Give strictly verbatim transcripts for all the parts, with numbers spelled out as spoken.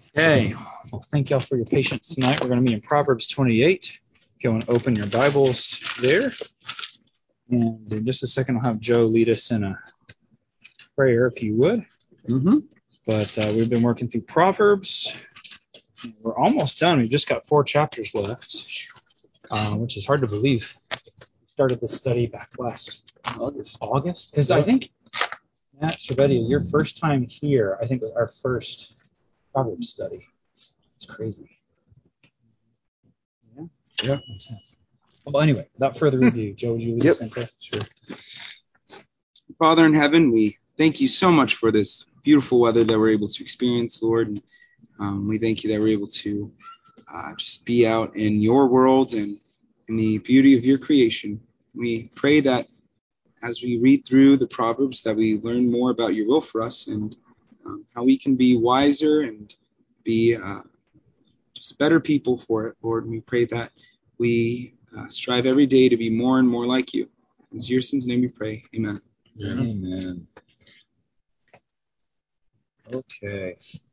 Okay, well, thank y'all for your patience tonight. We're going to be in Proverbs twenty-eight. If you want to open your Bibles there. And in just a second, I'll have Joe lead us in a prayer, if you would. Mm-hmm. But uh, we've been working through Proverbs. We're almost done. We've just got four chapters left, uh, which is hard to believe. We started this study back last August. August? Because I think, Matt Cervetti, your first time here, I think was our first Proverbs study. It's crazy. Yeah? Yeah. Makes sense. Well, anyway, without further ado, Joe, would you lead Yep. us in prayer? Sure. Father in heaven, we thank you so much for this beautiful weather that we're able to experience, Lord. And um, we thank you that we're able to uh, just be out in your world and in the beauty of your creation. We pray that as we read through the Proverbs, that we learn more about your will for us and um, how we can be wiser and be uh, just better people for it, Lord. And we pray that we uh, strive every day to be more and more like you. In your son's name we pray. Amen. Amen. Okay.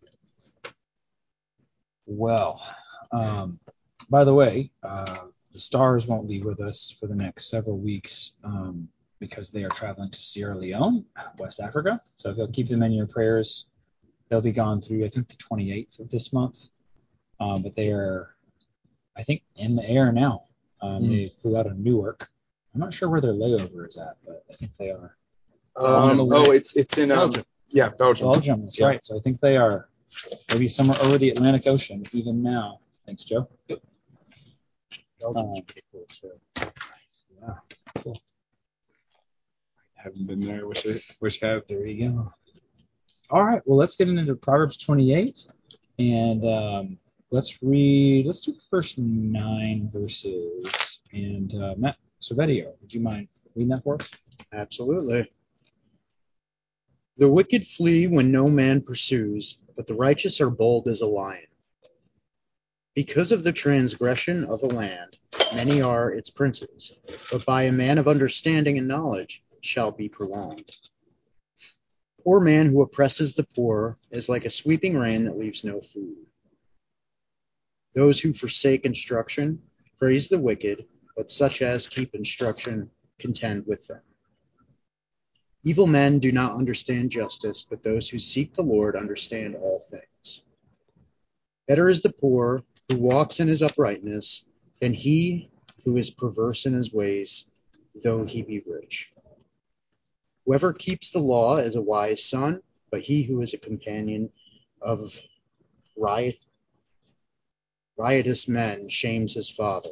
Well, um, by the way, uh, the Stars won't be with us for the next several weeks um, because they are traveling to Sierra Leone, West Africa. So if you'll keep them in your prayers, they'll be gone through, I think, the twenty-eighth of this month. Um, but they are, I think, in the air now. Um, mm. They flew out of Newark. I'm not sure where their layover is at, but I think they are. Um, oh, it's it's in um, Belgium. Yeah, Belgium. Belgium, that's yeah. right. So I think they are maybe somewhere over the Atlantic Ocean, even now. Thanks, Joe. Belgium's um, pretty cool, too. Yeah, cool. I haven't been there. Wish I, wish I have. There you go. All right, well, let's get into Proverbs twenty-eight, and um, let's read, let's do the first nine verses. And uh, Matt Cervetti, would you mind reading that for us? Absolutely. The wicked flee when no man pursues, but the righteous are bold as a lion. Because of the transgression of a land, many are its princes, but by a man of understanding and knowledge it shall be prolonged. Poor man who oppresses the poor is like a sweeping rain that leaves no food. Those who forsake instruction praise the wicked, but such as keep instruction contend with them. Evil men do not understand justice, but those who seek the Lord understand all things. Better is the poor who walks in his uprightness than he who is perverse in his ways, though he be rich. Whoever keeps the law is a wise son, but he who is a companion of riot, riotous men shames his father.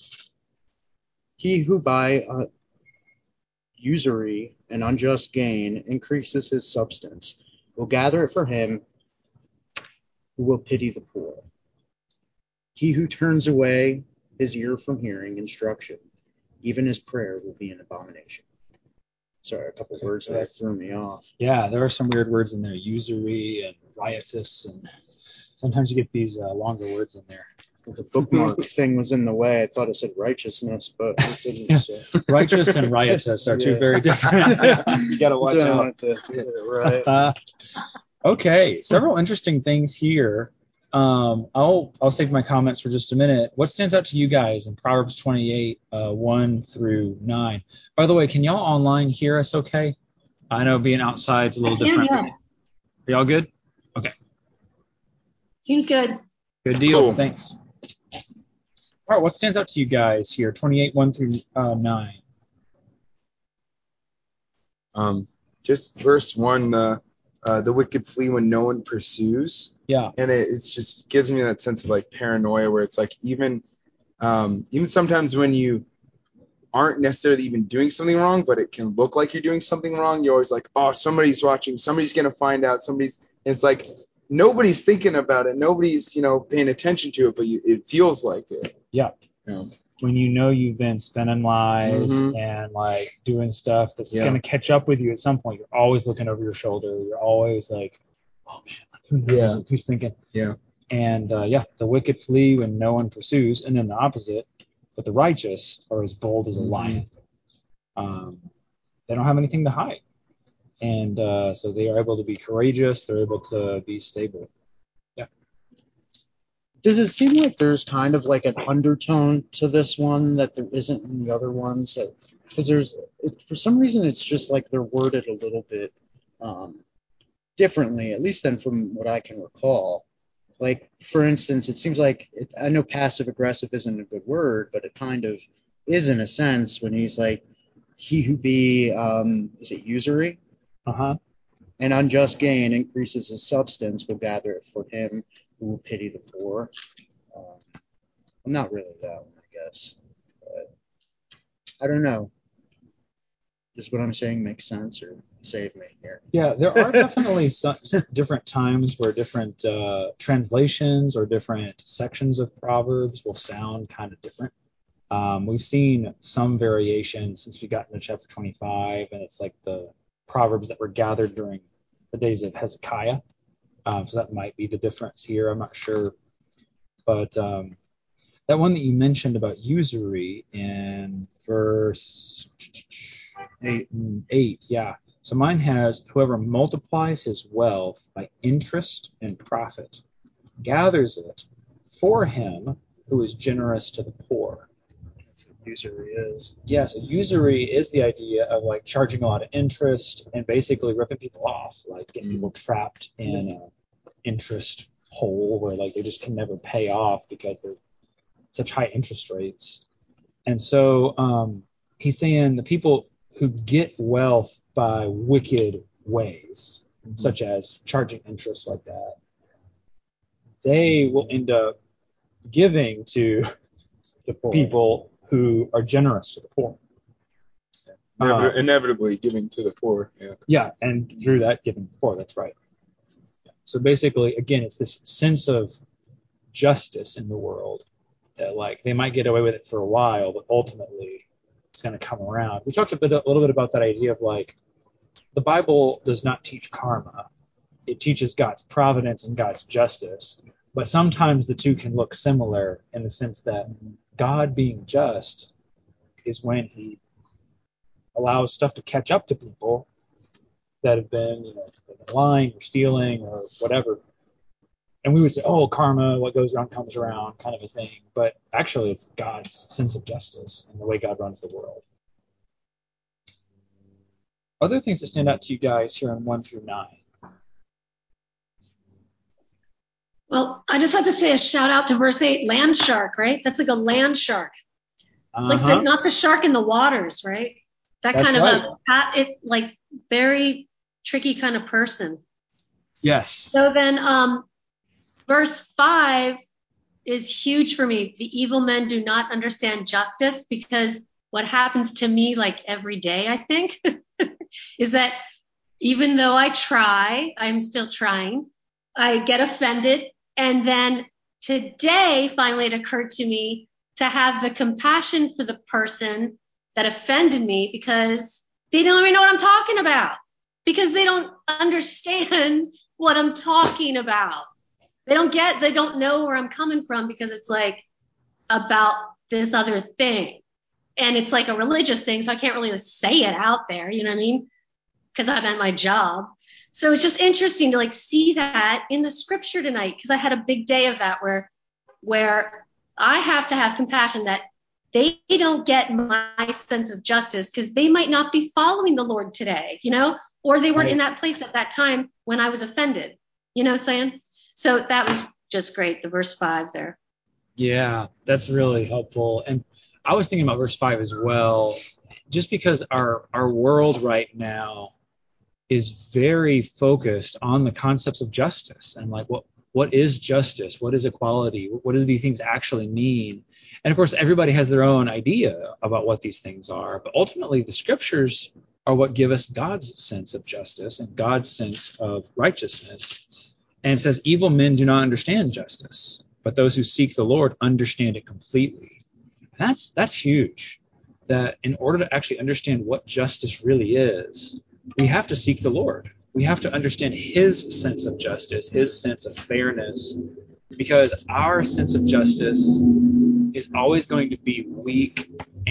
He who by uh, usury and unjust gain increases his substance will gather it for him who will pity the poor. He who turns away his ear from hearing instruction, even his prayer will be an abomination. Sorry, a couple words that threw me off. Yeah, there are some weird words in there, usury and riotous, and sometimes you get these uh, longer words in there. The bookmark thing was in the way. I thought it said righteousness, but it didn't. Yeah. So. Righteous and riotous are two yeah. very different. You got to watch so out. To get it right. Uh, okay, several interesting things here. Um, I'll I'll save my comments for just a minute. What stands out to you guys in Proverbs twenty-eight, uh, one through nine? By the way, can y'all online hear us okay? I know being outside is a little I can, different. Yeah. Are y'all good? Okay. Seems good. Good deal. Cool. Thanks. All right, what stands out to you guys here? twenty-eight, one through uh, nine. Um, just verse one, uh, uh, the wicked flee when no one pursues. Yeah. And it it's just gives me that sense of like paranoia where it's like even um, even sometimes when you aren't necessarily even doing something wrong, but it can look like you're doing something wrong, you're always like, oh, somebody's watching, somebody's going to find out, somebody's, and it's like, nobody's thinking about it, nobody's, you know, paying attention to it, but you, it feels like it. Yeah. You know? When you know you've been spending lies mm-hmm. and like doing stuff that's yeah. going to catch up with you at some point, you're always looking over your shoulder. You're always like, oh man, like, who knows? Yeah. Who's thinking? Yeah. And uh, yeah, the wicked flee when no one pursues, and then the opposite, but the righteous are as bold as a lion. Um, they don't have anything to hide. And uh, so they are able to be courageous. They're able to be stable. Yeah. Does it seem like there's kind of like an undertone to this one that there isn't in the other ones? Because there's, it, for some reason, it's just like they're worded a little bit um, differently, at least than from what I can recall. Like, for instance, it seems like, it, I know passive aggressive isn't a good word, but it kind of is in a sense when he's like, he who be, um, is it usury? Uh-huh. And unjust gain increases his substance, will gather it for him who will pity the poor. Um, I'm not really that one, I guess. But I don't know. Does what I'm saying make sense, or save me here? Yeah, there are definitely some different times where different uh, translations or different sections of Proverbs will sound kind of different. Um, we've seen some variation since we got into chapter twenty-five, and it's like the Proverbs that were gathered during the days of Hezekiah. Um, so that might be the difference here. I'm not sure. But um, that one that you mentioned about usury in verse eight, eight, yeah. So mine has, whoever multiplies his wealth by interest and profit gathers it for him who is generous to the poor. That's what usury is. Yeah, so usury is the idea of like charging a lot of interest and basically ripping people off, like getting people trapped in an interest hole where like they just can never pay off because they're such high interest rates. And so um, he's saying the people who get wealth by wicked ways, mm-hmm. such as charging interest like that, they will end up giving to the people who are generous to the poor. Never, um, inevitably giving to the poor. Yeah. Yeah, and through that giving to the poor. That's right. So basically, again, it's this sense of justice in the world that like they might get away with it for a while, but ultimately it's going to come around. We talked a bit, a little bit about that idea of like the Bible does not teach karma. It teaches God's providence and God's justice. But sometimes the two can look similar in the sense that God being just is when he allows stuff to catch up to people that have been, you know, lying or stealing or whatever. And we would say, oh, karma, what goes around comes around, kind of a thing. But actually, it's God's sense of justice and the way God runs the world. Other things that stand out to you guys here in one through nine? Well, I just have to say a shout out to verse eight, land shark, right? That's like a land shark. It's Uh-huh. like the, not the shark in the waters, right? That That's kind of right. a, it like very tricky kind of person. Yes. So then um, verse five is huge for me. The evil men do not understand justice, because what happens to me like every day, I think, is that even though I try, I'm still trying, I get offended. And then today, finally, it occurred to me to have the compassion for the person that offended me, because they don't even know what I'm talking about, because they don't understand what I'm talking about. They don't get, they don't know where I'm coming from, because it's like about this other thing. And it's like a religious thing, so I can't really say it out there, you know what I mean? Because I'm at my job. So it's just interesting to like see that in the scripture tonight, because I had a big day of that where, where I have to have compassion that they don't get my sense of justice because they might not be following the Lord today, you know, or they weren't Right. in that place at that time when I was offended, you know what I'm saying? So that was just great, the verse five there. Yeah, that's really helpful. And I was thinking about verse five as well, just because our our world right now is very focused on the concepts of justice and like what what is justice, what is equality, what do these things actually mean? And of course, everybody has their own idea about what these things are, but ultimately the scriptures are what give us God's sense of justice and God's sense of righteousness. And it says, evil men do not understand justice, but those who seek the Lord understand it completely. And that's that's huge, that in order to actually understand what justice really is, we have to seek the Lord. We have to understand his sense of justice, his sense of fairness, because our sense of justice is always going to be weak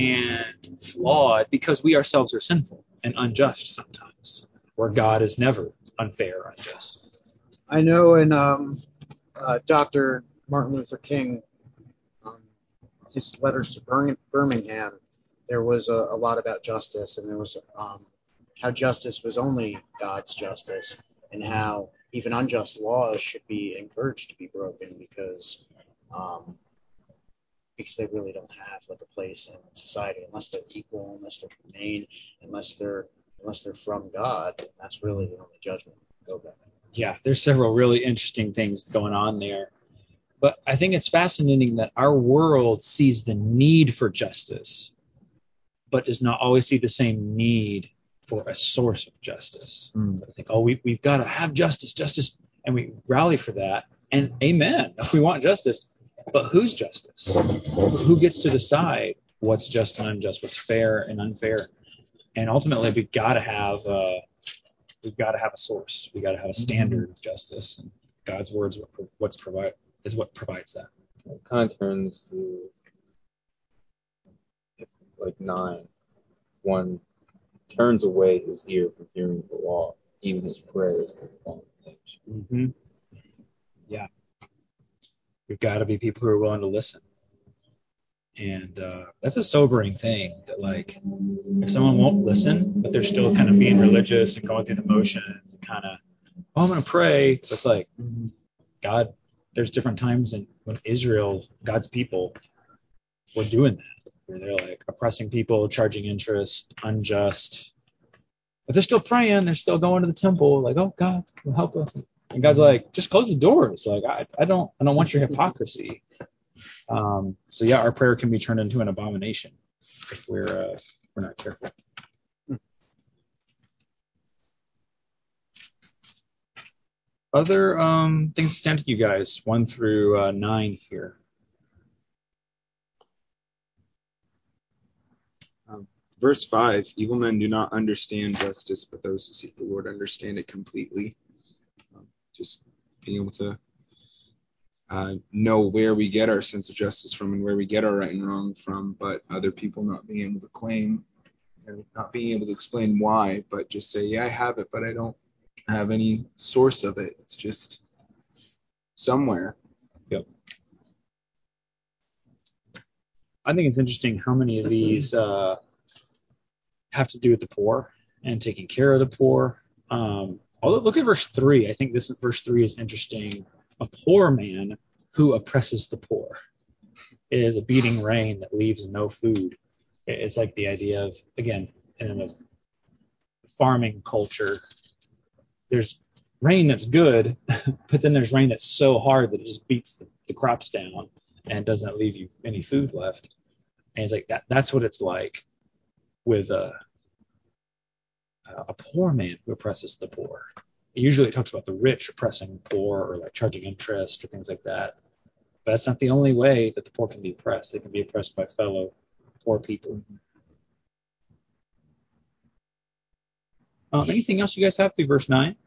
and flawed because we ourselves are sinful and unjust sometimes, where God is never unfair or unjust. I know in um, uh, Doctor Martin Luther King, um, his letters to Bir- Birmingham, there was a, a lot about justice, and there was um, how justice was only God's justice, and how even unjust laws should be encouraged to be broken because um, because they really don't have like a place in society unless they're equal, unless they're humane, unless they're unless they're from God. And that's really the only judgment we can go by. Yeah, there's several really interesting things going on there. But I think it's fascinating that our world sees the need for justice, but does not always see the same need for a source of justice. Mm. I think, oh, we, we've got to have justice, justice, and we rally for that. And amen, we want justice. But whose justice? Who gets to decide what's just and unjust, what's fair and unfair? And ultimately, we've got to have uh, we've got to have a source. We've got to have a standard of justice. And God's words what's provide is what provides that. It kind of turns to like nine. One turns away his ear from hearing the law, even his prayers can fall in age. Mm-hmm. Yeah. We've got to be people who are willing to listen. And uh, that's a sobering thing that, like, if someone won't listen, but they're still kind of being religious and going through the motions and kind of, oh, I'm going to pray. But it's like, God, there's different times in, when Israel, God's people, were doing that, where they're like oppressing people, charging interest, unjust. But they're still praying. They're still going to the temple. Like, oh, God, help us. And God's like, just close the doors. Like, I, I don't, I don't want your hypocrisy. Um, so yeah, our prayer can be turned into an abomination if we're uh, we're not careful. Other um, things that stand to you guys, one through uh, nine here. Um, verse five: Evil men do not understand justice, but those who seek the Lord understand it completely. Um, just being able to Uh, know where we get our sense of justice from and where we get our right and wrong from, but other people not being able to claim, you know, not being able to explain why, but just say, yeah, I have it, but I don't have any source of it. It's just somewhere. Yep. I think it's interesting how many of these uh, have to do with the poor and taking care of the poor. Um, although look at verse three. I think this verse three is interesting. A poor man who oppresses the poor. It is a beating rain that leaves no food. It's like the idea of, again, in a farming culture, there's rain that's good, but then there's rain that's so hard that it just beats the, the crops down and doesn't leave you any food left. And it's like that. That's what it's like with a a poor man who oppresses the poor. Usually it talks about the rich oppressing the poor or like charging interest or things like that. But that's not the only way that the poor can be oppressed. They can be oppressed by fellow poor people. Um, anything else you guys have through verse nine?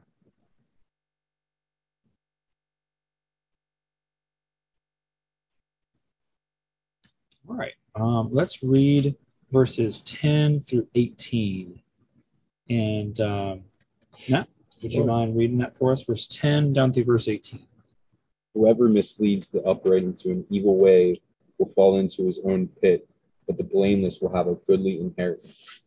All right. Um, let's read verses ten through eighteen. And um, Matt, would you mind reading that for us? Verse ten down through verse eighteen. Whoever misleads the upright into an evil way will fall into his own pit, but the blameless will have a goodly inheritance.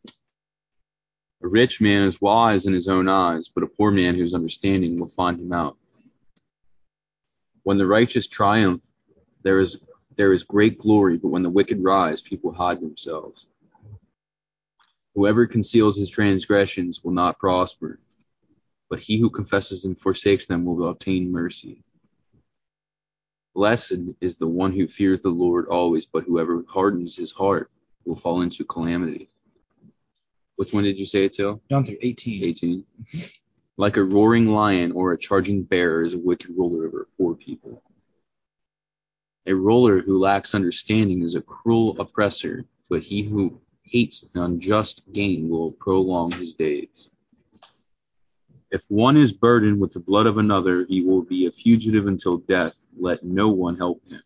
A rich man is wise in his own eyes, but a poor man whose understanding will find him out. When the righteous triumph, there is there is great glory, but when the wicked rise, people hide themselves. Whoever conceals his transgressions will not prosper, but he who confesses and forsakes them will obtain mercy. Blessed is the one who fears the Lord always, but whoever hardens his heart will fall into calamity. Which one did you say it till? Down through eighteen. eighteen. Like a roaring lion or a charging bear is a wicked ruler over poor people. A ruler who lacks understanding is a cruel oppressor, but he who hates unjust gain will prolong his days. If one is burdened with the blood of another, he will be a fugitive until death. Let no one help him.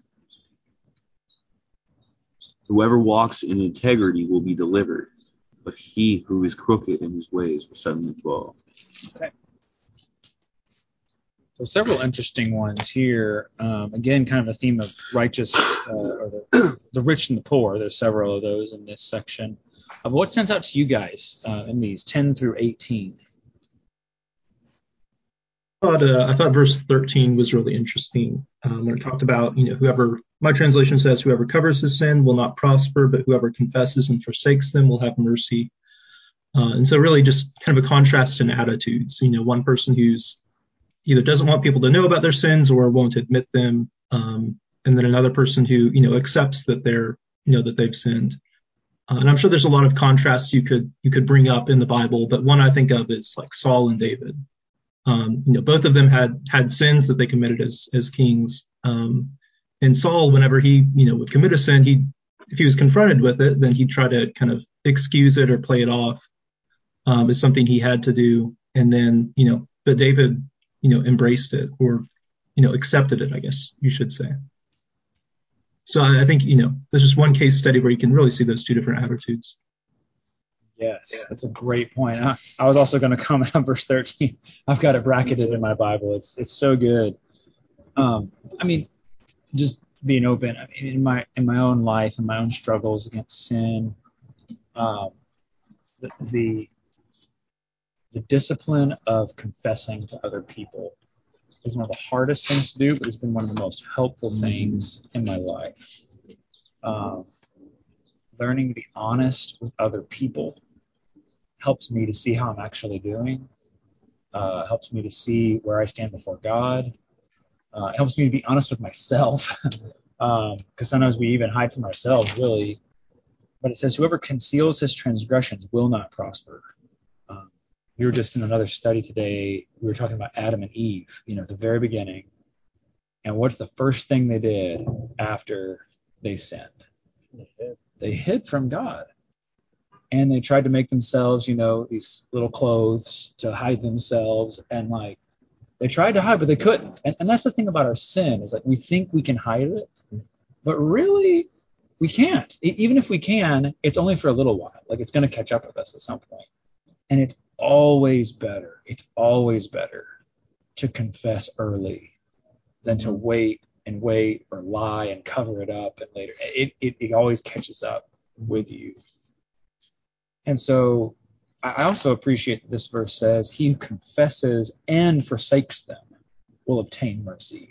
Whoever walks in integrity will be delivered, but he who is crooked in his ways will suddenly fall. Okay. So several interesting ones here. Um, again, kind of the theme of righteous, uh, or the, the rich and the poor. There's several of those in this section. Uh, what stands out to you guys uh, in these ten through eighteen? I thought, uh, I thought verse thirteen was really interesting um, when it talked about, you know, whoever, my translation says, whoever covers his sin will not prosper, but whoever confesses and forsakes them will have mercy. Uh, and so really just kind of a contrast in attitudes. You know, one person who's either doesn't want people to know about their sins or won't admit them, um, and then another person who, you know, accepts that they're, you know, that they've sinned. Uh, and I'm sure there's a lot of contrasts you could you could bring up in the Bible, but one I think of is like Saul and David. Um, you know, both of them had had sins that they committed as as kings. Um, and Saul, whenever he, you know, would commit a sin, he, if he was confronted with it, then he'd try to kind of excuse it or play it off um, as something he had to do. And then, you know, but David, you know, embraced it, or, you know, accepted it, I guess you should say. So I, I think, you know, there's just one case study where you can really see those two different attitudes. Yes, that's a great point. I, I was also going to comment on verse thirteen. I've got it bracketed in my Bible. It's it's so good. Um, I mean, just being open. I mean, in my in my own life, in my own struggles against sin, um, the, the the discipline of confessing to other people is one of the hardest things to do, but it's been one of the most helpful things in my life. Um, learning to be honest with other people helps me to see how I'm actually doing, uh, helps me to see where I stand before God. Uh, it helps me to be honest with myself, because um, sometimes we even hide from ourselves, really. But it says, whoever conceals his transgressions will not prosper. Um, we were just in another study today. We were talking about Adam and Eve, you know, at the very beginning. And what's the first thing they did after they sinned? They hid, they hid from God. And they tried to make themselves, you know, these little clothes to hide themselves. And like, they tried to hide, but they couldn't. And, and that's the thing about our sin, is like we think we can hide it, but really we can't. E- even if we can, it's only for a little while. Like, it's going to catch up with us at some point. And it's always better. It's always better to confess early than to wait and wait or lie and cover it up and later. It, it, it always catches up with you. And so I also appreciate that this verse says, he who confesses and forsakes them will obtain mercy.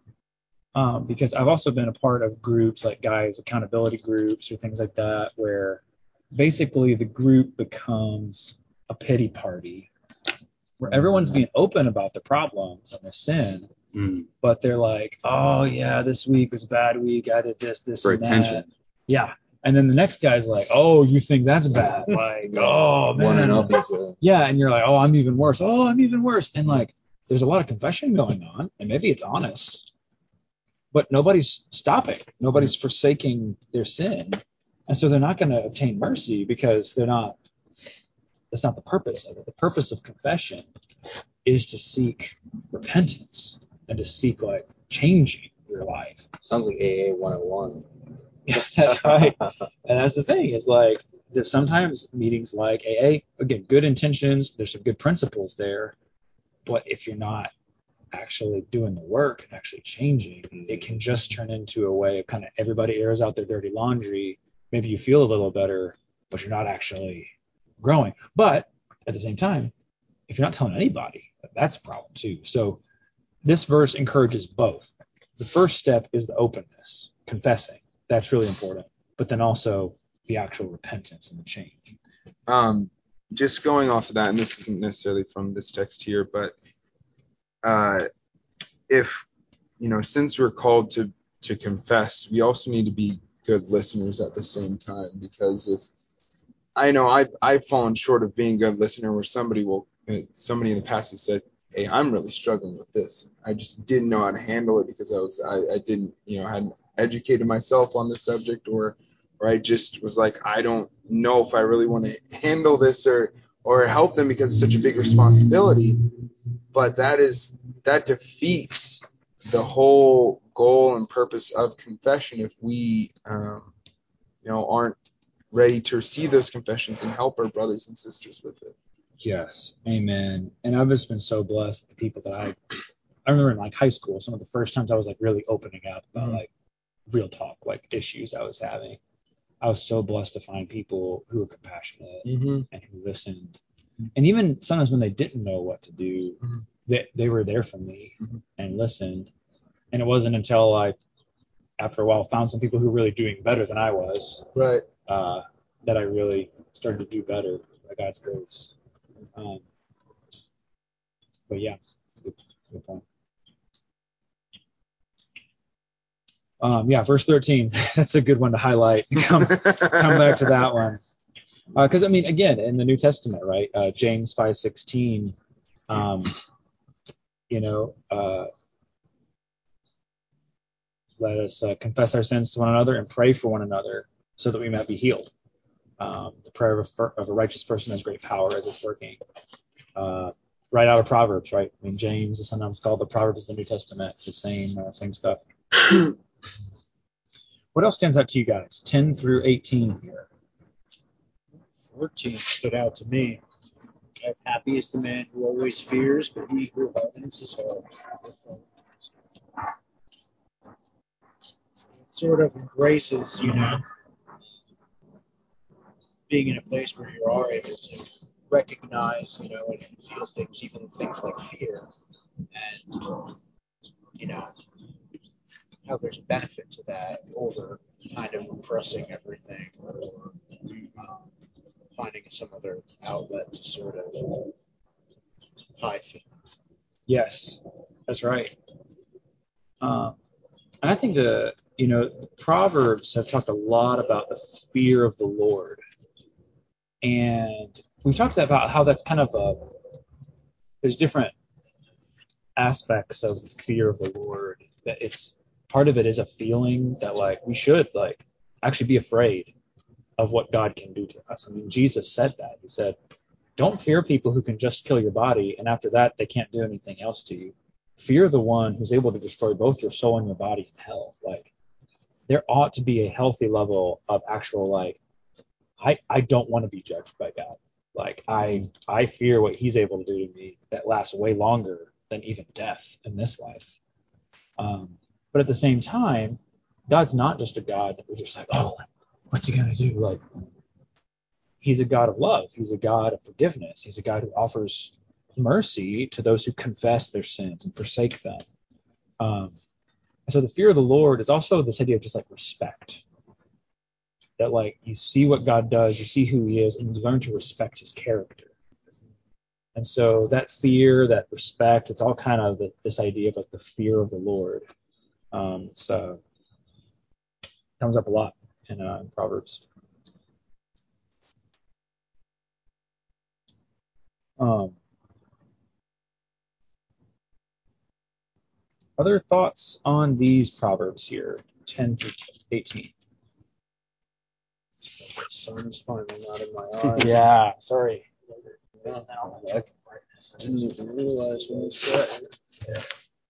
Um, because I've also been a part of groups like guys, accountability groups or things like that, where basically the group becomes a pity party where everyone's being open about their problems and their sin, mm. but they're like, oh, yeah, this week was a bad week. I did this, this, For and attention. that. Yeah. And then the next guy's like, oh, you think that's bad? Like, oh, man. One and up each other. Yeah, and you're like, oh, I'm even worse. Oh, I'm even worse. And like, there's a lot of confession going on, and maybe it's honest, but nobody's stopping. Nobody's forsaking their sin. And so they're not going to obtain mercy because they're not, that's not the purpose of it. The purpose of confession is to seek repentance and to seek like changing your life. Sounds like A A one oh one. Yeah, that's right. And that's the thing, is like that sometimes meetings like A A, again, good intentions, there's some good principles there, but if you're not actually doing the work and actually changing, it can just turn into a way of kind of everybody airs out their dirty laundry. Maybe you feel a little better, but you're not actually growing. But at the same time, if you're not telling anybody, that's a problem too. So this verse encourages both. The first step is the openness, confessing. That's really important. But then also the actual repentance and the change. Um, just going off of that, and this isn't necessarily from this text here, but uh, if, you know, since we're called to, to confess, we also need to be good listeners at the same time, because if, I know I've, I've fallen short of being a good listener where somebody will, somebody in the past has said, hey, I'm really struggling with this. I just didn't know how to handle it because I was, I, I didn't, you know, hadn't educated myself on the subject, or, or I just was like, I don't know if I really want to handle this or, or help them because it's such a big responsibility. But that is, that defeats the whole goal and purpose of confession if we, um, you know, aren't ready to receive those confessions and help our brothers and sisters with it. Yes, amen. And I've just been so blessed, the people that I I remember in like high school, some of the first times I was like really opening up about Mhm. like real talk, like issues I was having. I was so blessed to find people who were compassionate Mhm. and who listened. And even sometimes when they didn't know what to do, Mhm. they, they were there for me Mhm. and listened. And it wasn't until I, after a while, found some people who were really doing better than I was, Right. uh, that I really started to do better by God's grace. Um, but yeah, it's a good, good point. Um, yeah, verse thirteen. That's a good one to highlight. Come, come back to that one. Because, uh, I mean, again, in the New Testament, right, uh, James five sixteen, um, you know, uh, let us uh, confess our sins to one another and pray for one another so that we might be healed. Um, the prayer of a, of a righteous person has great power as it's working. Uh, right out of Proverbs, right? I mean, James is sometimes called the Proverbs of the New Testament. It's the same, uh, same stuff. What else stands out to you guys? ten through eighteen here. fourteen stood out to me. Happy is the man who always fears, but he who hardens his heart. Sort of embraces, you know, being in a place where you are able to recognize, you know, and feel things, even things like fear, and, you know, how there's a benefit to that over kind of repressing everything or um, finding some other outlet to sort of hide feelings. Yes, that's right. Um, and I think the, you know, the Proverbs have talked a lot about the fear of the Lord. And we've talked about how that's kind of a, there's different aspects of the fear of the Lord. That it's, part of it is a feeling that like we should like actually be afraid of what God can do to us. I mean, Jesus said that. He said, don't fear people who can just kill your body, and after that, they can't do anything else to you. Fear the one who's able to destroy both your soul and your body in hell. Like, there ought to be a healthy level of actual, like, I, I don't want to be judged by God. Like, I I fear what he's able to do to me that lasts way longer than even death in this life. Um, but at the same time, God's not just a God that we're just like, oh, what's he going to do? Like, he's a God of love. He's a God of forgiveness. He's a God who offers mercy to those who confess their sins and forsake them. Um, so the fear of the Lord is also this idea of just like respect. That like you see what God does, you see who he is, and you learn to respect his character. And so that fear, that respect, it's all kind of the, this idea of like the fear of the Lord. Um, so it comes up a lot in, uh, in Proverbs. Um, other thoughts on these Proverbs here, ten through eighteen? The sun's finally not in my eye. Yeah, sorry. I didn't even realize when you said it.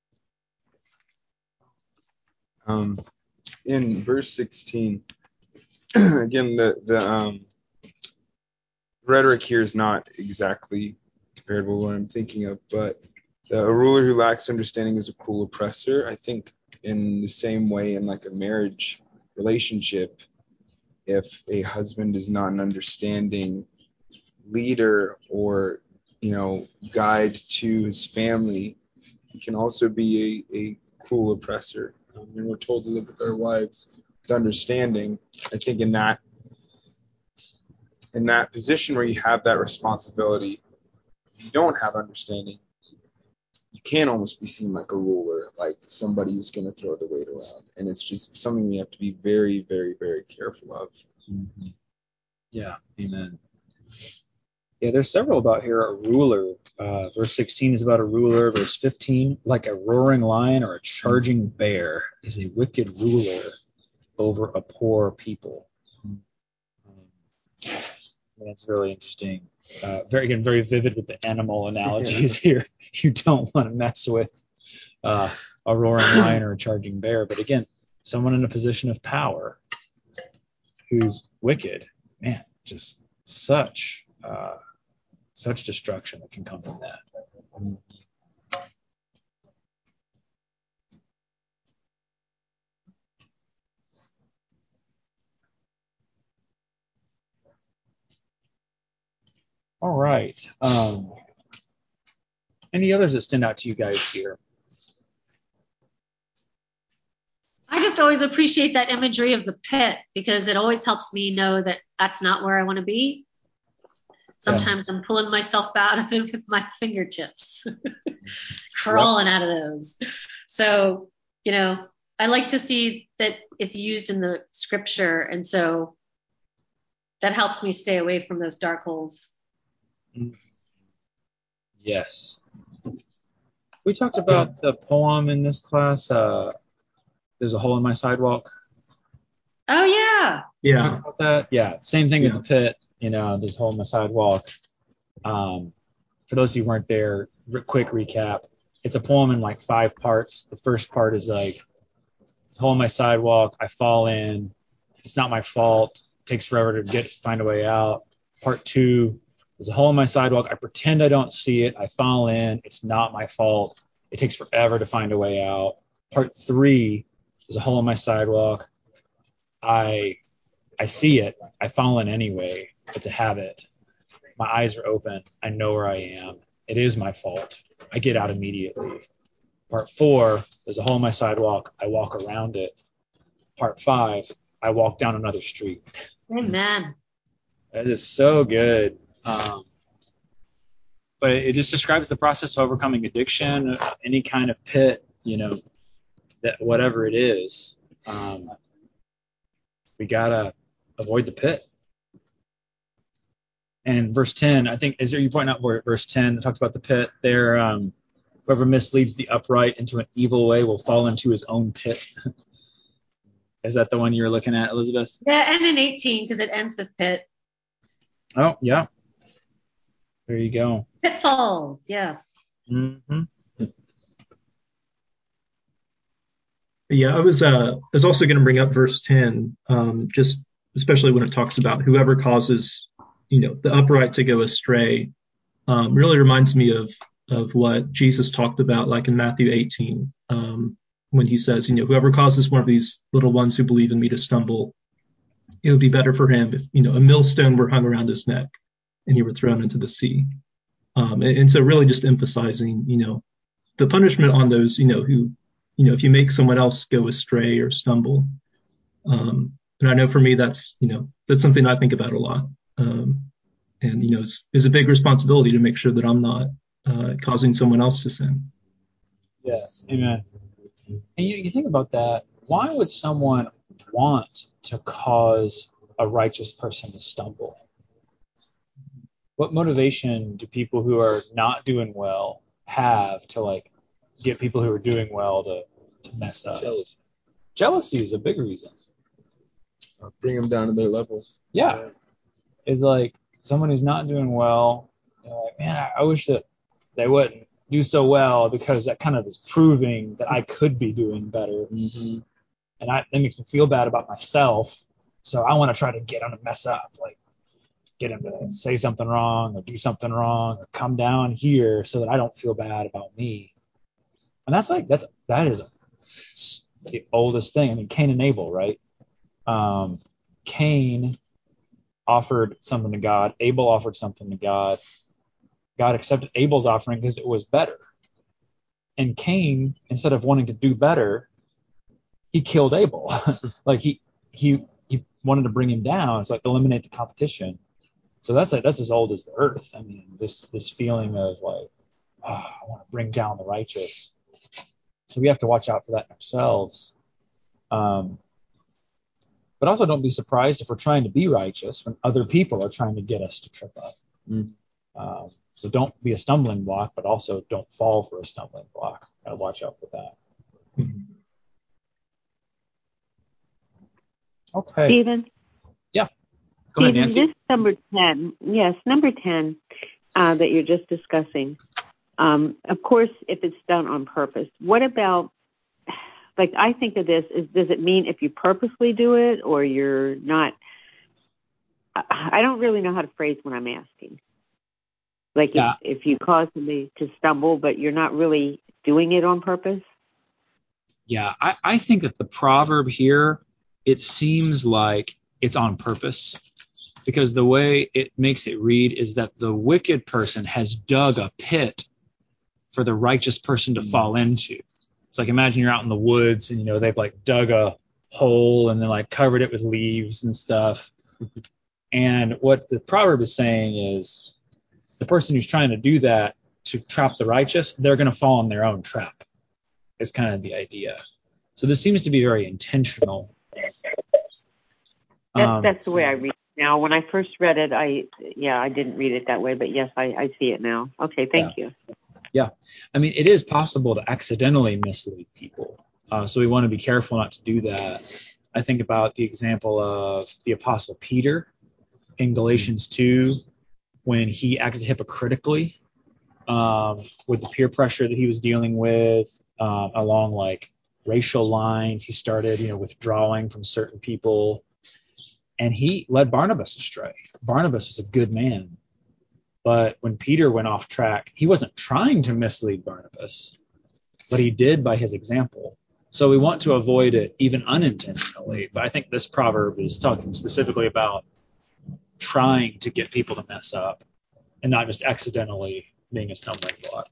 Um, in verse sixteen, again, the the um, rhetoric here is not exactly comparable to what I'm thinking of, but the, a ruler who lacks understanding is a cruel oppressor. I think in the same way in like a marriage relationship, if a husband is not an understanding leader or, you know, guide to his family, he can also be a, a cruel oppressor. Um, and we're told to live with our wives with understanding. I think in that in that position where you have that responsibility, if you don't have understanding, you can almost be seen like a ruler, like somebody who's going to throw the weight around. And it's just something we have to be very, very, very careful of. Mm-hmm. Yeah, amen. Yeah, there's several about here. A ruler. Uh, verse sixteen is about a ruler. Verse fifteen, like a roaring lion or a charging bear, is a wicked ruler over a poor people. Um, that's really interesting. Uh, very again, very vivid with the animal analogies here. You don't want to mess with uh, a roaring lion or a charging bear. But again, someone in a position of power who's wicked, man, just such. Uh, such destruction that can come from that. All right. Um, any others that stand out to you guys here? I just always appreciate that imagery of the pit because it always helps me know that that's not where I want to be. Sometimes yeah. I'm pulling myself out of it with my fingertips, crawling yep. out of those. So, you know, I like to see that it's used in the scripture. And so that helps me stay away from those dark holes. Yes. We talked about the poem in this class, uh, There's a Hole in My Sidewalk. Oh, yeah. Yeah. About that? Yeah. Same thing yeah. with the pit. You know, there's a hole in my sidewalk. Um, for those who weren't there, r- quick recap. It's a poem in like five parts. The first part is like, it's a hole in my sidewalk. I fall in. It's not my fault. It takes forever to get find a way out. Part two, there's a hole in my sidewalk. I pretend I don't see it. I fall in. It's not my fault. It takes forever to find a way out. Part three, there's a hole in my sidewalk. I I see it. I fall in anyway. It's a habit. My eyes are open. I know where I am. It is my fault. I get out immediately. Part four, there's a hole in my sidewalk. I walk around it. Part five, I walk down another street. Amen. That is so good. Um, but it just describes the process of overcoming addiction, any kind of pit, you know, that whatever it is. Um, we gotta avoid the pit. And verse ten, I think, is there you point out verse ten that talks about the pit there. Um, whoever misleads the upright into an evil way will fall into his own pit. Is that the one you were looking at, Elizabeth? Yeah, and in eighteen because it ends with pit. Oh, yeah. There you go. Pitfalls, yeah. Mm-hmm. Yeah, I was uh, I was also going to bring up verse ten, um, just especially when it talks about whoever causes, you know, the upright to go astray. Um, really reminds me of of what Jesus talked about, like in Matthew eighteen, um, when he says, you know, whoever causes one of these little ones who believe in me to stumble, it would be better for him if, you know, a millstone were hung around his neck and he were thrown into the sea. Um, and, and so really just emphasizing, you know, the punishment on those, you know, who, you know, if you make someone else go astray or stumble. Um, and I know for me, that's, you know, that's something I think about a lot. Um, and, you know, it's, it's a big responsibility to make sure that I'm not uh, causing someone else to sin. Yes, amen. And you, you think about that, why would someone want to cause a righteous person to stumble? What motivation do people who are not doing well have to like get people who are doing well to, to mess up? Jealousy. Jealousy is a big reason. Or bring them down to their level. Yeah. yeah. It's like someone who's not doing well, they're like, man, I, I wish that they wouldn't do so well because that kind of is proving that I could be doing better. Mm-hmm. And I, that makes me feel bad about myself. So I want to try to get them to mess up, like get them to say something wrong or do something wrong or come down here so that I don't feel bad about me. And that's like, that's, that is the oldest thing. I mean, Cain and Abel, right? Um, Cain offered something to God. Abel offered something to God. God accepted Abel's offering because it was better. And Cain, instead of wanting to do better, he killed Abel. like he he he wanted to bring him down, so like eliminate the competition. So that's like, that's as old as the earth. I mean, this this feeling of like, oh, I want to bring down the righteous. So we have to watch out for that in ourselves. Um, but also don't be surprised if we're trying to be righteous when other people are trying to get us to trip up. Mm. Um, so don't be a stumbling block, but also don't fall for a stumbling block. Gotta watch out for that. Mm-hmm. Okay. Stephen? Yeah. Go Stephen, ahead, Nancy. this number ten, yes, number ten uh, that you're just discussing, um, of course, if it's done on purpose, what about, like, I think of this, is, does it mean if you purposely do it or you're not, I, I don't really know how to phrase what I'm asking. Like Yeah. if, if you cause somebody to stumble, but you're not really doing it on purpose? Yeah, I, I think that the proverb here, it seems like it's on purpose. because the way it makes it read is that the wicked person has dug a pit for the righteous person to fall into. It's like, imagine you're out in the woods and, you know, they've like dug a hole and then like covered it with leaves and stuff. And what the proverb is saying is the person who's trying to do that to trap the righteous, they're going to fall in their own trap. It's kind of the idea. So this seems to be very intentional. That's, Um, that's the way I read it now. When I first read it, I yeah, I didn't read it that way, but yes, I, I see it now. Okay, thank Yeah. you. Yeah. I mean, it is possible to accidentally mislead people. Uh, so we want to be careful not to do that. I think about the example of the Apostle Peter in Galatians two, when he acted hypocritically um, with the peer pressure that he was dealing with um, along like racial lines. He started, you know, withdrawing from certain people, and he led Barnabas astray. Barnabas was a good man, but when Peter went off track, he wasn't trying to mislead Barnabas, but he did by his example. So we want to avoid it even unintentionally. But I think this proverb is talking specifically about trying to get people to mess up and not just accidentally being a stumbling block.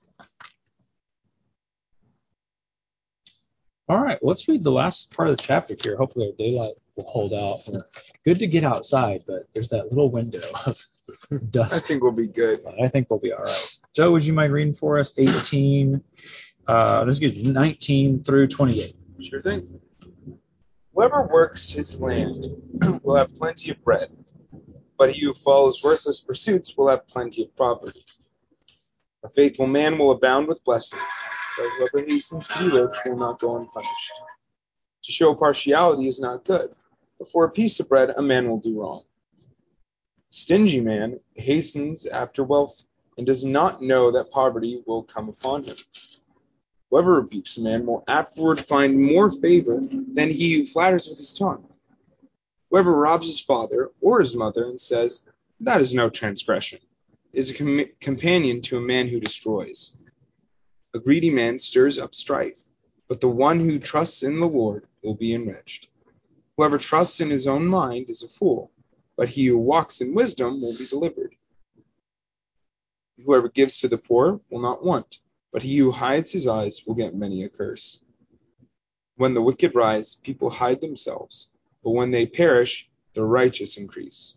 All right, let's read the last part of the chapter here. Hopefully our daylight will hold out. Good to get outside, but there's that little window of dusk. I think we'll be good. I think we'll be all right. Joe, would you mind reading for us eighteen, uh, excuse me, nineteen through twenty-eight? Sure thing. Whoever works his land will have plenty of bread, but he who follows worthless pursuits will have plenty of poverty. A faithful man will abound with blessings, but whoever hastens to be rich will not go unpunished. To show partiality is not good, but for a piece of bread a man will do wrong. A stingy man hastens after wealth and does not know that poverty will come upon him. Whoever rebukes a man will afterward find more favor than he who flatters with his tongue. Whoever robs his father or his mother and says, "That is no transgression," is a com- companion to a man who destroys. A greedy man stirs up strife, but the one who trusts in the Lord will be enriched. Whoever trusts in his own mind is a fool, but he who walks in wisdom will be delivered. Whoever gives to the poor will not want, but he who hides his eyes will get many a curse. When the wicked rise, people hide themselves, but when they perish, the righteous increase.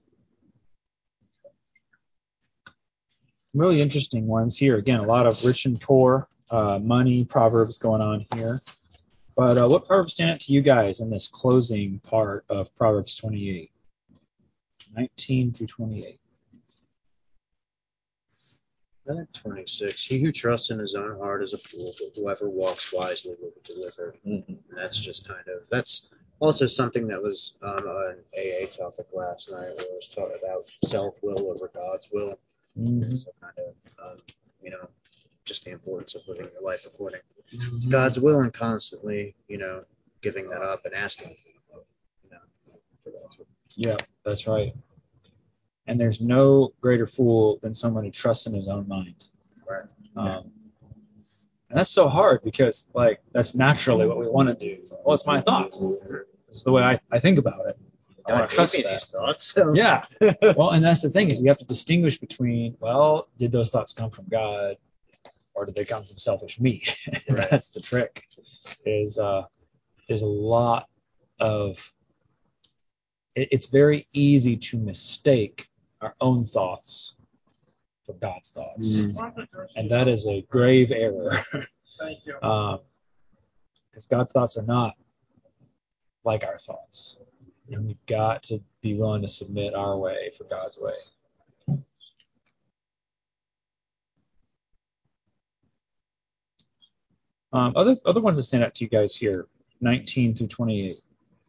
Really interesting ones here. Again, a lot of rich and poor, uh, money, proverbs going on here. But uh, what proverbs stand out to you guys in this closing part of Proverbs twenty-eight? nineteen through twenty-eight. I think twenty-six. He who trusts in his own heart is a fool, but whoever walks wisely will be delivered. Mm-hmm. And that's just kind of, that's also something that was on an A A topic last night, where it was talking about self-will over God's will. Mm-hmm. So kind of, um, you know, just the importance of living your life according mm-hmm. to God's will and constantly, you know, giving that up and asking, you know, for God's will. Yeah, that's right. And there's no greater fool than someone who trusts in his own mind. Right. Um, and that's so hard because, like, that's naturally what we want to do. Well, it's my thoughts. It's the way I, I think about it. I want to trust that. These thoughts. So. Yeah. Well, and that's the thing is we have to distinguish between, well, did those thoughts come from God or did they come from selfish me? Right. That's the trick. Is uh, there's a lot of it, it's very easy to mistake our own thoughts for God's thoughts. Mm-hmm. And that is a grave error. Thank you. Um, because God's thoughts are not like our thoughts. And we've got to be willing to submit our way for God's way. Um, other other ones that stand out to you guys here, nineteen through twenty-eight.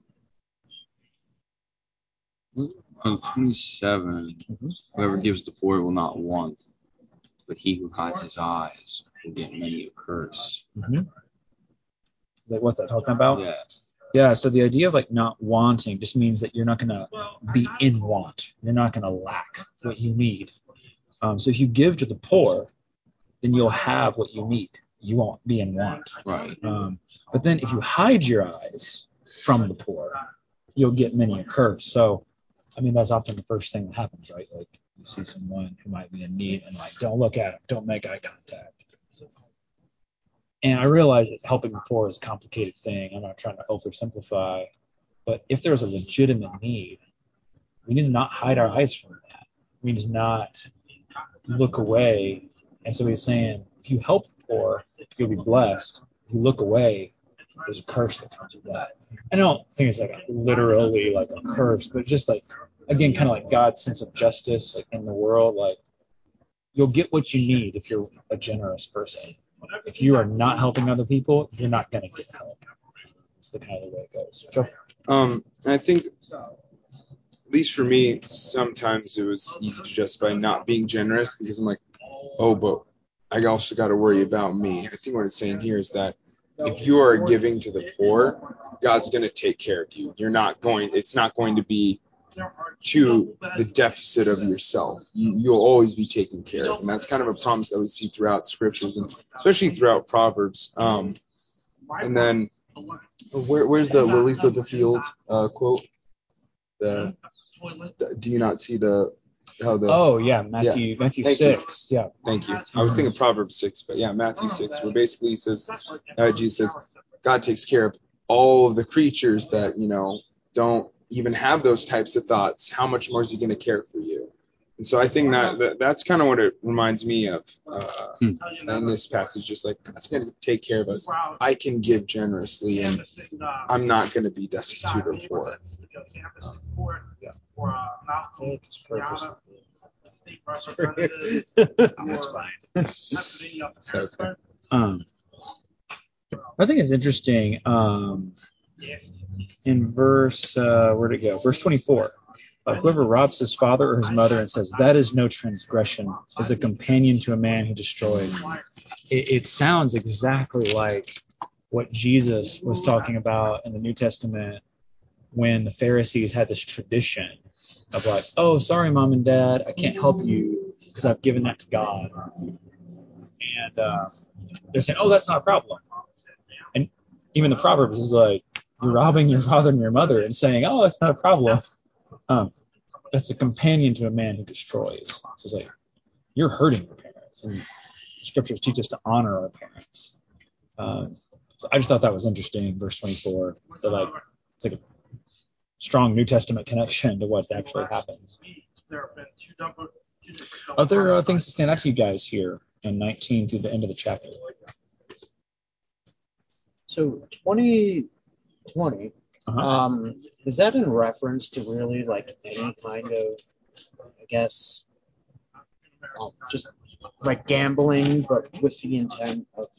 On twenty-seven, mm-hmm. Whoever gives the poor will not want, but he who hides his eyes will get many a curse. Mm-hmm. Is that what they're talking about? Yeah. Yeah, so the idea of like not wanting just means that you're not going to be in want. You're not going to lack what you need. Um, so if you give to the poor, then you'll have what you need. You won't be in want. Right. Um, but then if you hide your eyes from the poor, you'll get many a curse. So I mean, that's often the first thing that happens, right? Like you see someone who might be in need and like, don't look at them, don't make eye contact. And I realize that helping the poor is a complicated thing. I'm not trying to oversimplify, but if there's a legitimate need, we need to not hide our eyes from that. We need to not look away. And so he's saying, if you help the poor, you'll be blessed. If you look away, there's a curse that comes with that. I don't think it's like literally like a curse, but just like, again, kind of like God's sense of justice like in the world. Like you'll get what you need if you're a generous person. If you are not helping other people, you're not going to get help. It's the kind of the way it goes. Joe? Um, and I think, at least for me, sometimes it was easy to justify not being generous because I'm like, oh, but I also got to worry about me. I think what it's saying here is that if you are giving to the poor, God's going to take care of you. You're not going, it's not going to be to the deficit of yourself. You, you'll always be taken care of. And that's kind of a promise that we see throughout scriptures and especially throughout Proverbs. Um, and then where, where's the lilies of the field uh, quote? The, the, do you not see the, how the, oh, yeah, Matthew, yeah. Matthew Thank six. You. Yeah. Thank you. I was thinking Proverbs six, but yeah, Matthew six, where basically he says, uh, Jesus says, God takes care of all of the creatures that, you know, don't even have those types of thoughts. How much more is he going to care for you? And so I think that, that that's kind of what it reminds me of uh, hmm. in this passage, just like God's going to take care of us. I can give generously, and I'm not going to be destitute or poor. Um, yeah. That's fine. Okay. Um, I think it's interesting. Um, in verse, uh, where'd it go? Verse twenty-four. Uh, whoever robs his father or his mother and says that is no transgression is a companion to a man who destroys. It, it sounds exactly like what Jesus was talking about in the New Testament when the Pharisees had this tradition of like, oh, sorry, mom and dad, I can't help you because I've given that to God. And uh, they're saying, oh, that's not a problem. And even the Proverbs is like, you're robbing your father and your mother and saying, oh, that's not a problem. Um, that's a companion to a man who destroys. So it's like, you're hurting your parents. And scriptures teach us to honor our parents. Um, so I just thought that was interesting, verse twenty-four, that like, it's like a strong New Testament connection to what actually happens. Other uh, things to stand out to you guys here in nineteen through the end of the chapter. So twenty twenty, Uh-huh. um, is that in reference to really like any kind of, I guess, um, just like gambling, but with the intent of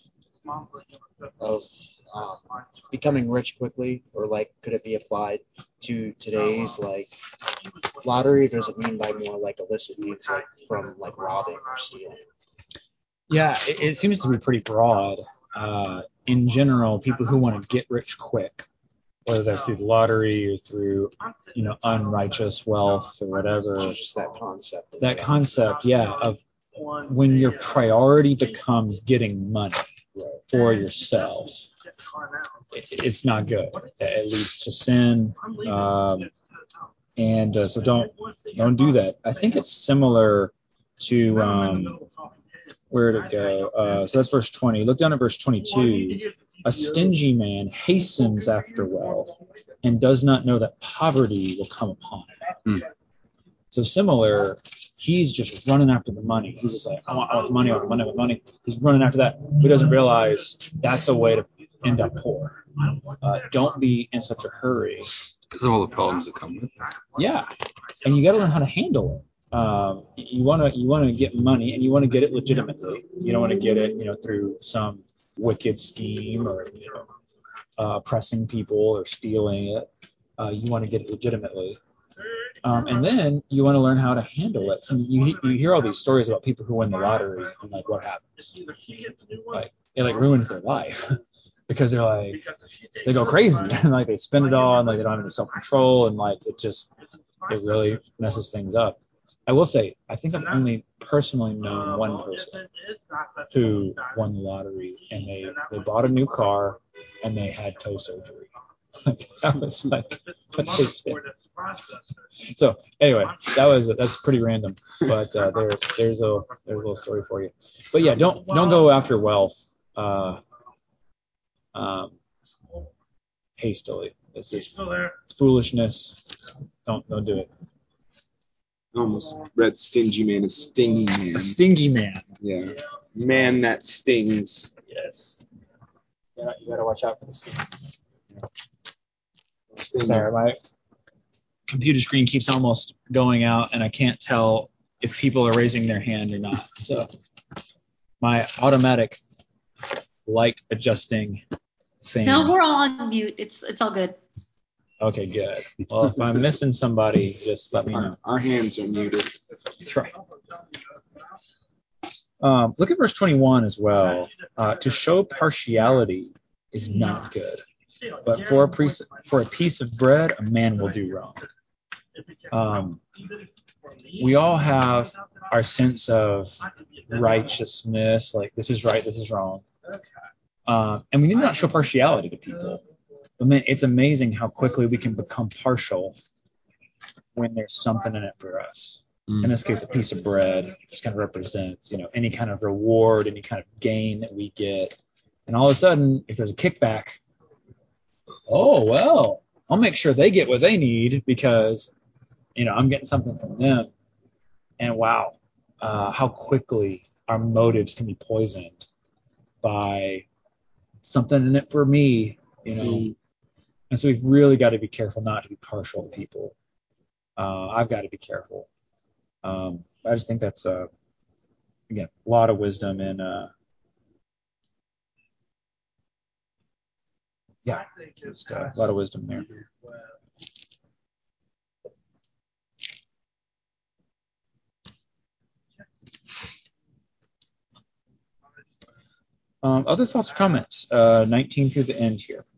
of um, becoming rich quickly, or like could it be applied to today's like lottery? Or does it mean by more like illicit means, like from like robbing or stealing? Yeah, it, it seems to be pretty broad. Uh, in general, people who want to get rich quick, whether that's through the lottery or through, you know, unrighteous wealth or whatever. Just that concept. That concept, yeah, of when your priority becomes getting money for yourself, it, it's not good. It leads to sin, um, and uh, so don't don't do that. I think it's similar to um, where did it go? Uh, so that's verse twenty. Look down at verse twenty-two. A stingy man hastens after wealth and does not know that poverty will come upon him. Mm. So similar, he's just running after the money. He's just like, I want, I want the money, I want the money, I want the money. He's running after that. He doesn't realize that's a way to end up poor. Uh, don't be in such a hurry. Because of all the problems that come with it. Yeah, and you got to learn how to handle it. Um, you want to you want to get money, and you want to get it legitimately. You don't want to get it, you know, through some wicked scheme or, you know, uh, oppressing people or stealing it. Uh, you want to get it legitimately. Um, and then you want to learn how to handle it. So you you hear all these stories about people who win the lottery and like what happens. Like it like ruins their life because they're like they go crazy and like they spend it all and like they don't have any self control and like it just it really messes things up. I will say I think I've only personally known one person who won the lottery and they they bought a new car and they had toe surgery. Like, that was like so anyway, that was that's pretty random, but uh, there there's a there's a little story for you. But yeah, don't don't go after wealth uh, um, hastily. It's just it's foolishness. Don't don't do it. I almost read stingy man as stingy man. A stingy man. Yeah, man that stings. Yes. Yeah, you gotta watch out for the sting. Sting. Sorry, my computer screen keeps almost going out, and I can't tell if people are raising their hand or not. So my automatic light adjusting thing. No, we're all on mute. It's it's all good. Okay, good. Well, if I'm missing somebody, just let me know. Our, our hands are muted. That's right. Um, look at verse twenty-one as well. Uh, to show partiality is not good, but for a piece for a piece of bread, a man will do wrong. Um, we all have our sense of righteousness, like this is right, this is wrong, uh, and we need not show partiality to people. But man, it's amazing how quickly we can become partial when there's something in it for us. Mm. In this case, a piece of bread just kind of represents, you know, any kind of reward, any kind of gain that we get. And all of a sudden, if there's a kickback, oh, well, I'll make sure they get what they need because, you know, I'm getting something from them. And wow, uh, how quickly our motives can be poisoned by something in it for me, you know. Mm. And so we've really got to be careful not to be partial to people. Uh, I've got to be careful. Um, I just think that's, uh, again, a lot of wisdom in, uh, yeah, just uh, a lot of wisdom there. Um, other thoughts or comments? Uh, nineteen through the end here.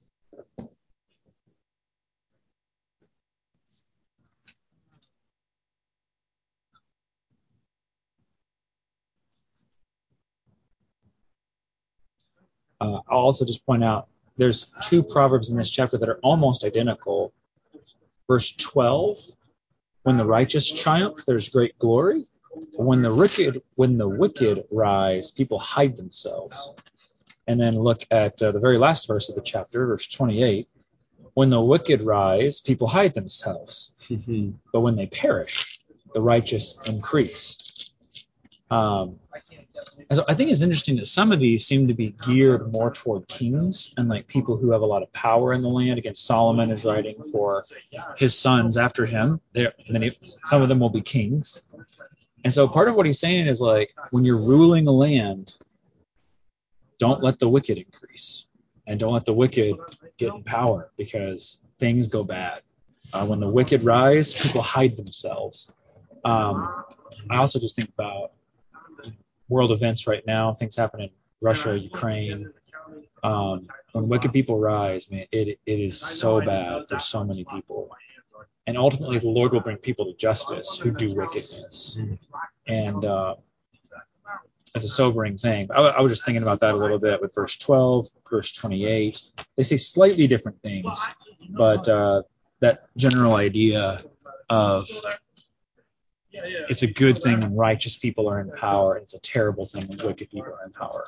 Uh, I'll also just point out there's two proverbs in this chapter that are almost identical. Verse twelve, when the righteous triumph, there's great glory. When the wicked, when the wicked rise, people hide themselves. And then look at uh, the very last verse of the chapter, verse twenty-eight. When the wicked rise, people hide themselves. But when they perish, the righteous increase. Um, and so I think it's interesting that some of these seem to be geared more toward kings and like people who have a lot of power in the land. Again, Solomon is writing for his sons after him. There, many, some of them will be kings. And so part of what he's saying is like, when you're ruling a land, don't let the wicked increase and don't let the wicked get in power because things go bad. Uh, when the wicked rise, people hide themselves. Um, I also just think about world events right now, things happen in Russia, Ukraine. Um, when wicked people rise, man, it it is so bad for so many people. And ultimately, the Lord will bring people to justice who do wickedness. And uh, it's a sobering thing. I, I was just thinking about that a little bit with verse twelve, verse twenty-eight. They say slightly different things, but uh, that general idea of it's a good thing when righteous people are in power. It's a terrible thing when wicked people are in power.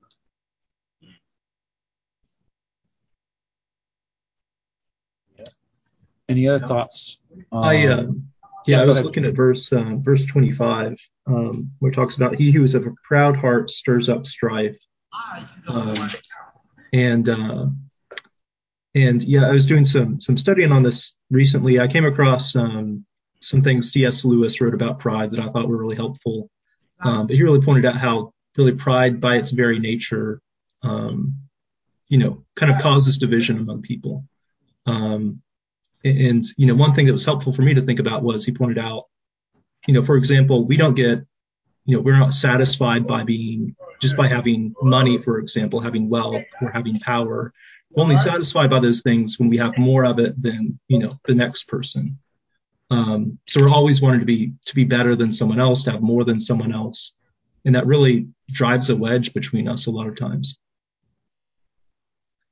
Any other thoughts? Um, I uh, yeah, I was looking at verse uh, verse twenty-five, um, where it talks about he who is of a proud heart stirs up strife, um, and uh, and yeah, I was doing some some studying on this recently. I came across um, some things C S Lewis wrote about pride that I thought were really helpful. Um, but he really pointed out how really pride, by its very nature, um, you know, kind of causes division among people. Um, and, you know, one thing that was helpful for me to think about was he pointed out, you know, for example, we don't get, you know, we're not satisfied by being, just by having money, for example, having wealth or having power. We're only satisfied by those things when we have more of it than, you know, the next person. Um, so we're always wanting to be to be better than someone else, to have more than someone else, and that really drives a wedge between us a lot of times.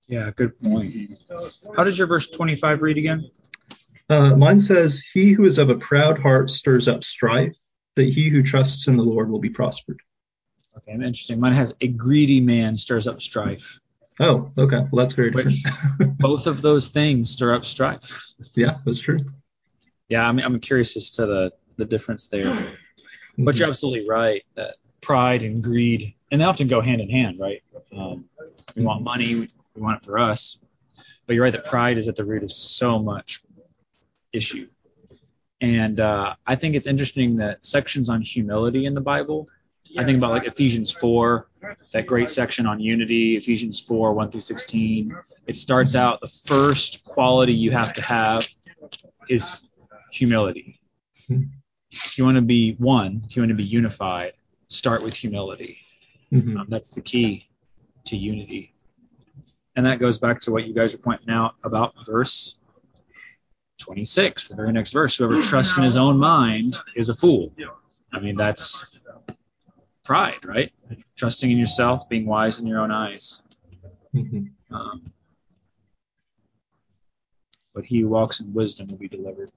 Yeah, good point. How does your verse twenty-five read again? Uh, mine says, "He who is of a proud heart stirs up strife, but he who trusts in the Lord will be prospered." Okay, interesting. Mine has, "A greedy man stirs up strife." Oh, okay. Well, that's very different. Both of those things stir up strife. Yeah, that's true. Yeah, I'm, I'm curious as to the, the difference there. Mm-hmm. But you're absolutely right that pride and greed, and they often go hand in hand, right? Um, we want money, we, we want it for us. But you're right that pride is at the root of so much issue. And uh, I think it's interesting that sections on humility in the Bible, I think about like Ephesians four, that great section on unity, Ephesians four, one through sixteen. It starts out, the first quality you have to have is humility. If you want to be one, if you want to be unified, start with humility. Mm-hmm. Um, that's the key to unity. And that goes back to what you guys are pointing out about verse twenty-six, the very next verse. Whoever trusts in his own mind is a fool. I mean, that's pride, right? Trusting in yourself, being wise in your own eyes. Mm-hmm. Um, but he who walks in wisdom will be delivered.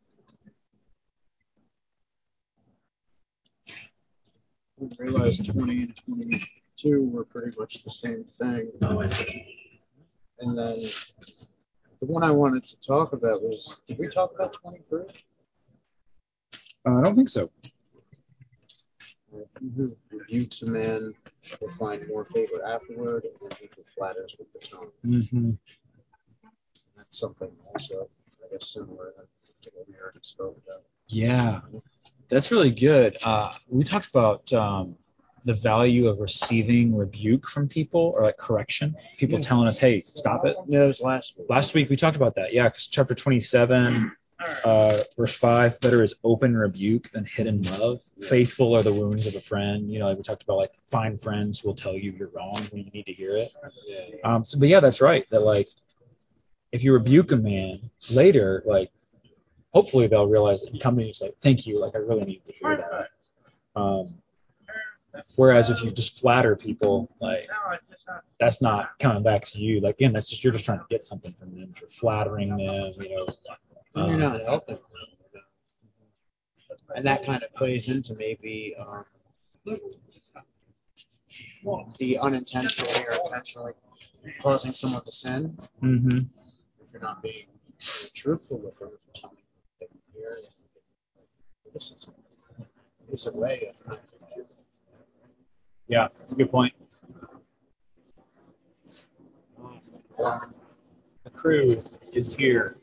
I realized twenty and twenty-two were pretty much the same thing. And then the one I wanted to talk about was, did we talk about twenty-three? Uh, I don't think so. Who rebukes a man will find more favor afterward, and he who flatters with the tongue. Mm-hmm. That's something also, I guess, similar to what we already spoke about. Yeah, that's really good. Uh, we talked about um, the value of receiving rebuke from people, or like correction. People yeah. telling us, "Hey, stop it." Yeah, it was last week. Last week we talked about that. Yeah, because chapter twenty-seven. Uh, verse five, better is open rebuke than hidden love. Yeah. Faithful are the wounds of a friend. You know, like we talked about, like find friends who will tell you you're wrong when you need to hear it. Yeah, yeah. Um, so, but yeah, that's right. That like, if you rebuke a man later, like, hopefully they'll realize that and come to you and say, thank you, like I really need to hear that. Um, whereas if you just flatter people, like that's not coming back to you. Like again, that's just you're just trying to get something from them. You're flattering them, you know. And you're not helping. And that kind of plays into maybe um, the unintentionally or intentionally causing someone to sin. Mm-hmm. If you're not being truthful with them, if you're telling them that you hear, this is, this is a way of kind of. Yeah, that's a good point. The crew is here.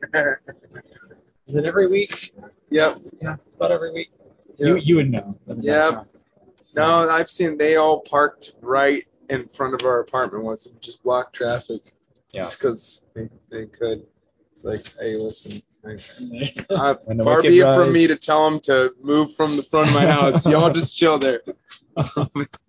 Is it every week? Yep. Yeah, it's about every week. Yep. You you would know. Yep. No, I've seen they all parked right in front of our apartment once, just blocked traffic. Yeah. Just because they, they could. It's like, hey, listen, I, uh, far be it from me to tell them to move from the front of my house. Y'all just chill there. uh,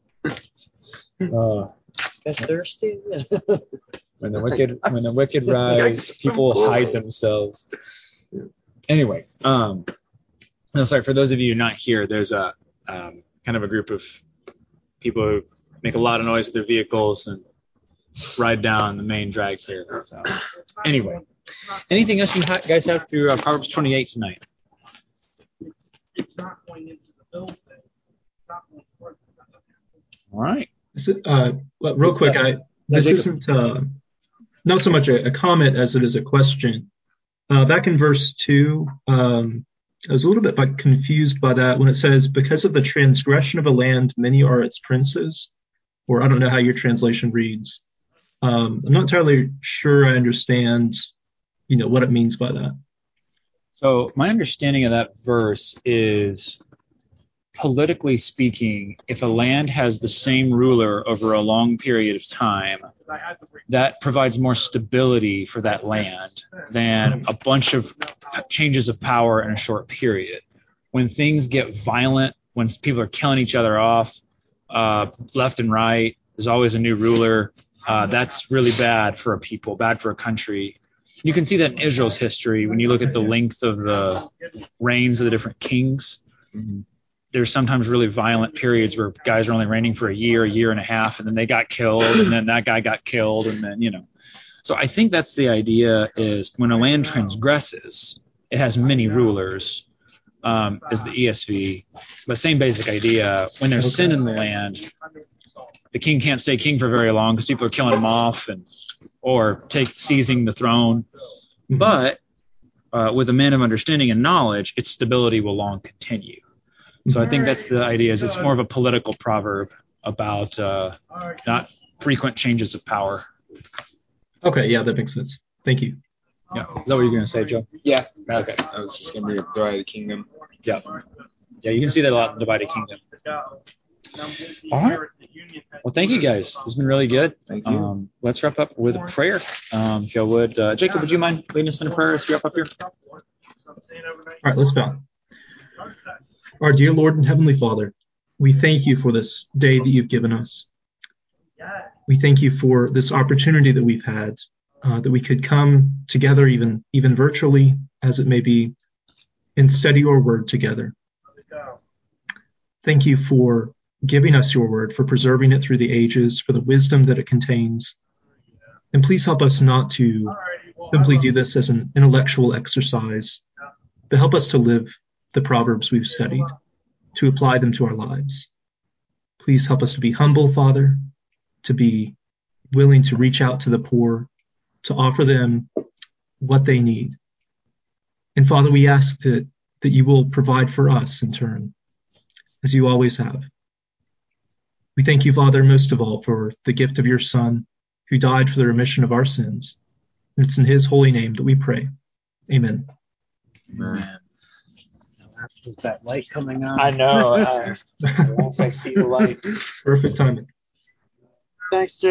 Guess thirsty. When the wicked when the wicked rise, people hide themselves. Anyway, um, no, sorry. For those of you not here, there's a um, kind of a group of people who make a lot of noise with their vehicles and ride down the main drag here. So, anyway, anything else you ha- guys have through uh, Proverbs twenty-eight tonight? All right. Uh, well, real quick, I this isn't uh, not so much a, a comment as it is a question. Uh, back in verse two, um, I was a little bit like, confused by that when it says, because of the transgression of a land, many are its princes. Or I don't know how your translation reads. Um, I'm not entirely sure I understand, you know, what it means by that. So my understanding of that verse is, politically speaking, if a land has the same ruler over a long period of time, that provides more stability for that land than a bunch of changes of power in a short period. When things get violent, when people are killing each other off uh, left and right, there's always a new ruler. Uh, that's really bad for a people, bad for a country. You can see that in Israel's history when you look at the length of the reigns of the different kings. Mm-hmm. There's sometimes really violent periods where guys are only reigning for a year, a year and a half, and then they got killed, and then that guy got killed, and then, you know. So I think that's the idea, is when a land transgresses, it has many rulers, um, is the E S V. But same basic idea. When there's sin in the land, the king can't stay king for very long because people are killing him off and or take seizing the throne. Mhm. But uh, with a man of understanding and knowledge, its stability will long continue. So I think that's the idea, is it's more of a political proverb about uh, not frequent changes of power. Okay, yeah, that makes sense. Thank you. Yeah. Is that what you're going to say, Joe? Yeah, that's, I was just going to bring up Divided Kingdom. Yeah. Yeah, you can see that a lot in Divided Kingdom. All right. Well, thank you guys. This has been really good. Thank you. Um, let's wrap up with a prayer. Um, if y'all would. Uh, Jacob, would you mind leading us in a prayer as we wrap up here? All right, let's bow. Our dear Lord and Heavenly Father, we thank you for this day that you've given us. We thank you for this opportunity that we've had, uh, that we could come together, even even virtually, as it may be, and study your word together. Thank you for giving us your word, for preserving it through the ages, for the wisdom that it contains. And please help us not to simply do this as an intellectual exercise, but help us to live the proverbs we've studied, to apply them to our lives. Please help us to be humble, Father, to be willing to reach out to the poor, to offer them what they need. And Father, we ask that, that you will provide for us in turn, as you always have. We thank you, Father, most of all, for the gift of your Son, who died for the remission of our sins. And it's in his holy name that we pray. Amen. Amen. With that light coming on. I know. Uh, once I see the light. Perfect timing. Thanks, Jay.